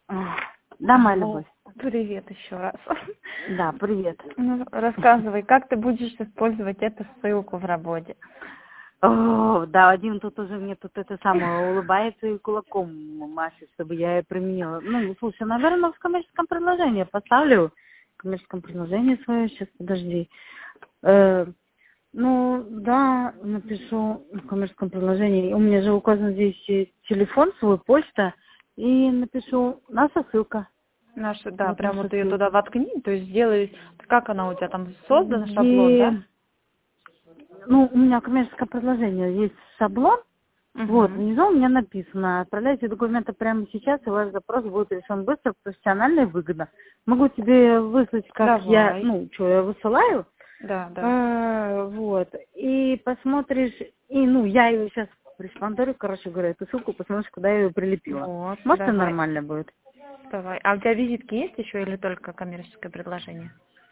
Да, моя любовь. Привет еще раз. Да, привет. Ну, рассказывай, как ты будешь использовать эту ссылку в работе? О, да, один тут уже мне тут это самое улыбается и кулаком машет, чтобы я ее применила. Ну, слушай, наверное, в коммерческом предложении поставлю. В коммерческом предложении свое, сейчас, подожди. Ну, да, напишу в коммерческом предложении. У меня же указан здесь телефон свой, почта. И напишу, наша ссылка. Наша, да, Вот прям наша вот ее ссылка. туда воткни, то есть сделай, как она у тебя там создана, шаблон, да? Ну, у меня коммерческое предложение, есть шаблон. Вот, Угу. внизу у меня написано, отправляйте документы прямо сейчас, и ваш запрос будет решен быстро, профессионально и выгодно. Могу тебе выслать, как я, Давай. ну, что я высылаю, Да, да. вот, и посмотришь, и, ну, я ее сейчас пришпандорю, короче говоря, эту ссылку, посмотришь, куда я ее прилепила. Вот, Может, и давай. нормально будет. Давай. А у тебя визитки есть еще или только коммерческое предложение?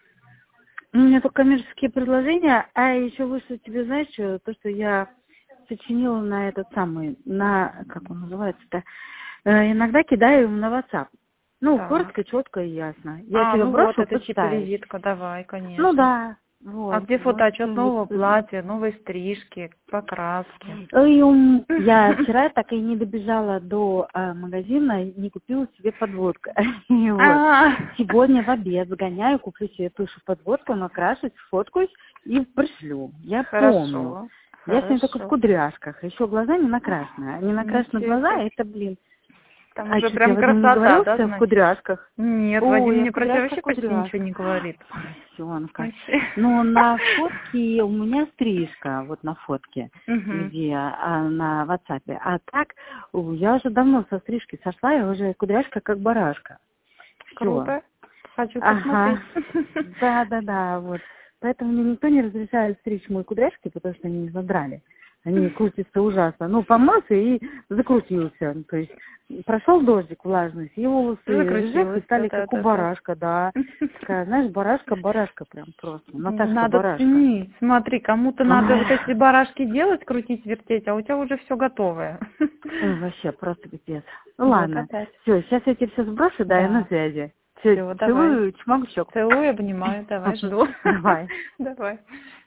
У меня только коммерческие предложения, а еще вышло тебе, знаешь, что, то, что я сочинила на этот самый, на, как он называется-то, иногда кидаю им на WhatsApp. Ну, Так. коротко, четко и ясно. Я тебе Ну вот, брошу, это типа почитаешь. визитка, давай, Ну конечно. да, А вот, где вот фотоотчет что-нибудь. нового платья, новой стрижки, покраски? Я вчера так и не добежала до магазина, не купила себе подводку. И вот. А, Сегодня в обед сгоняю, куплю себе тушу подводку, накрашусь, сфоткаюсь и пришлю. Я помню. Хорошо, Я сегодня только в хорошо. кудряшках, еще глаза не накрашены. Не накрашены Ничего глаза, себе. это, блин. Там А уже что, тебе прям Вадим не красота, говорил, да, что я в значит? кудряшках? Нет, О, Вадим я в мне про тебя вообще кудряшках, почти ничего кудряшках. не говорит. Пасенка. Вообще. Но на фотке у меня стрижка, вот на фотке, Угу. где на WhatsApp. А так, я уже давно со стрижки сошла, я уже кудряшка как барашка. Все. Круто. Хочу Ага. посмотреть. Да, вот. Поэтому мне никто не разрешает стричь мои кудряшки, потому что они задрали. Они крутятся ужасно. Ну, помылся и закрутился. То есть прошел дождик, влажность, и волосы рыжек и Закрутилась, стали как у да-да-да-да. барашка, да. Такая, знаешь, барашка прям просто. Наташка Надо барашка. ценить. Смотри, кому-то надо Ой, вот эти барашки делать, крутить, вертеть, а у тебя уже все готовое. вообще просто пипец. Ну Вот ладно. опять. Все, сейчас я тебе все сброшу, да, я на Да. связи. Все, Все, давай. целую, чмок в щеку. Целую, обнимаю, давай, жду. Давай. Давай.